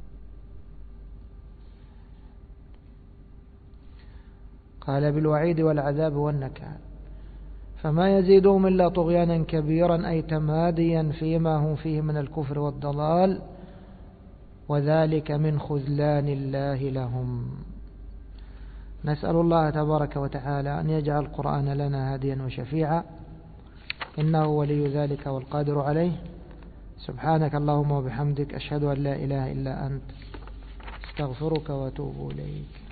قال بالوعيد والعذاب والنكال، فما يزيدهم إلا طغيانا كبيرا أي تماديا فيما هم فيه من الكفر والضلال، وذلك من خذلان الله لهم. نسأل الله تبارك وتعالى أن يجعل القرآن لنا هاديا وشفيعا، إنه ولي ذلك والقادر عليه. سبحانك اللهم وبحمدك، أشهد أن لا إله إلا أنت، استغفرك وأتوب إليك.